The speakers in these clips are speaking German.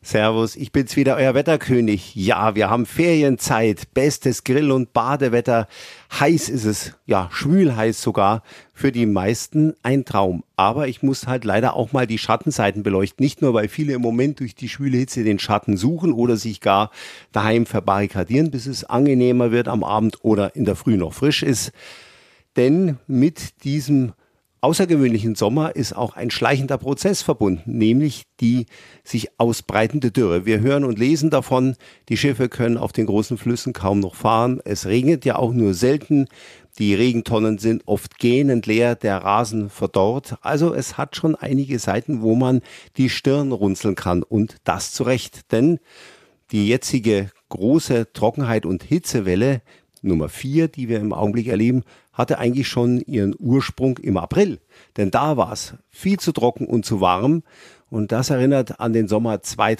Servus, ich bin's wieder, euer Wetterkönig. Ja, wir haben Ferienzeit, bestes Grill- und Badewetter. Heiß ist es, ja, schwülheiß sogar. Für die meisten ein Traum. Aber ich muss halt leider auch mal die Schattenseiten beleuchten. Nicht nur, weil viele im Moment durch die schwüle Hitze den Schatten suchen oder sich gar daheim verbarrikadieren, bis es angenehmer wird am Abend oder in der Früh noch frisch ist. Denn mit diesem außergewöhnlichen Sommer ist auch ein schleichender Prozess verbunden, nämlich die sich ausbreitende Dürre. Wir hören und lesen davon, die Schiffe können auf den großen Flüssen kaum noch fahren. Es regnet ja auch nur selten. Die Regentonnen sind oft gähnend leer, der Rasen verdorrt. Also es hat schon einige Seiten, wo man die Stirn runzeln kann und das zu Recht. Denn die jetzige große Trockenheit und Hitzewelle Nummer 4, die wir im Augenblick erleben, hatte eigentlich schon ihren Ursprung im April. Denn da war es viel zu trocken und zu warm. Und das erinnert an den Sommer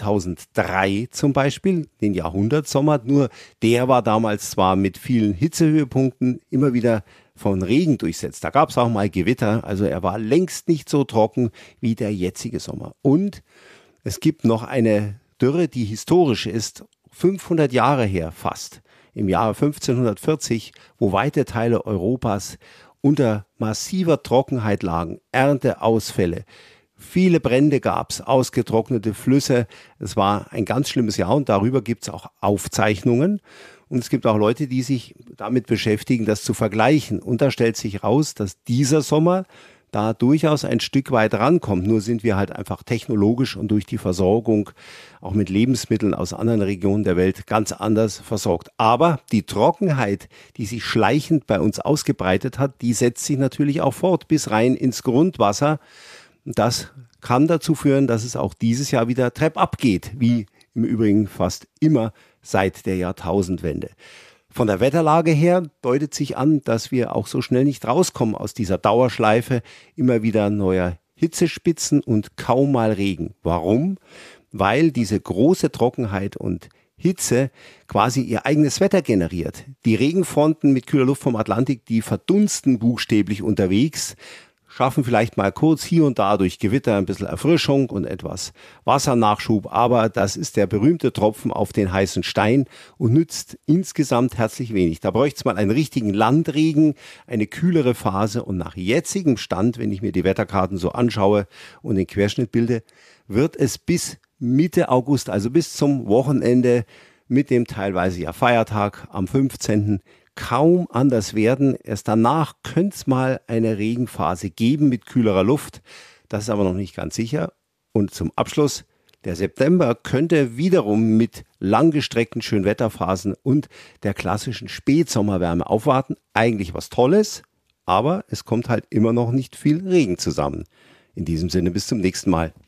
2003 zum Beispiel, den Jahrhundertsommer. Nur der war damals zwar mit vielen Hitzehöhepunkten immer wieder von Regen durchsetzt. Da gab es auch mal Gewitter. Also er war längst nicht so trocken wie der jetzige Sommer. Und es gibt noch eine Dürre, die historisch ist, 500 Jahre her fast. Im Jahre 1540, wo weite Teile Europas unter massiver Trockenheit lagen, Ernteausfälle, viele Brände gab es, ausgetrocknete Flüsse. Es war ein ganz schlimmes Jahr und darüber gibt es auch Aufzeichnungen. Und es gibt auch Leute, die sich damit beschäftigen, das zu vergleichen. Und da stellt sich raus, dass dieser Sommer da durchaus ein Stück weit rankommt. Nur sind wir halt einfach technologisch und durch die Versorgung auch mit Lebensmitteln aus anderen Regionen der Welt ganz anders versorgt. Aber die Trockenheit, die sich schleichend bei uns ausgebreitet hat, die setzt sich natürlich auch fort bis rein ins Grundwasser. Das kann dazu führen, dass es auch dieses Jahr wieder treppab geht, wie im Übrigen fast immer seit der Jahrtausendwende. Von der Wetterlage her deutet sich an, dass wir auch so schnell nicht rauskommen aus dieser Dauerschleife. Immer wieder neue Hitzespitzen und kaum mal Regen. Warum? Weil diese große Trockenheit und Hitze quasi ihr eigenes Wetter generiert. Die Regenfronten mit kühler Luft vom Atlantik, die verdunsten buchstäblich unterwegs, schaffen vielleicht mal kurz hier und da durch Gewitter ein bisschen Erfrischung und etwas Wassernachschub, aber das ist der berühmte Tropfen auf den heißen Stein und nützt insgesamt herzlich wenig. Da bräuchte es mal einen richtigen Landregen, eine kühlere Phase und nach jetzigem Stand, wenn ich mir die Wetterkarten so anschaue und den Querschnitt bilde, wird es bis Mitte August, also bis zum Wochenende mit dem teilweise ja Feiertag am 15. kaum anders werden. Erst danach könnte es mal eine Regenphase geben mit kühlerer Luft. Das ist aber noch nicht ganz sicher. Und zum Abschluss, der September könnte wiederum mit langgestreckten Schönwetterphasen und der klassischen Spätsommerwärme aufwarten. Eigentlich was Tolles, aber es kommt halt immer noch nicht viel Regen zusammen. In diesem Sinne, bis zum nächsten Mal.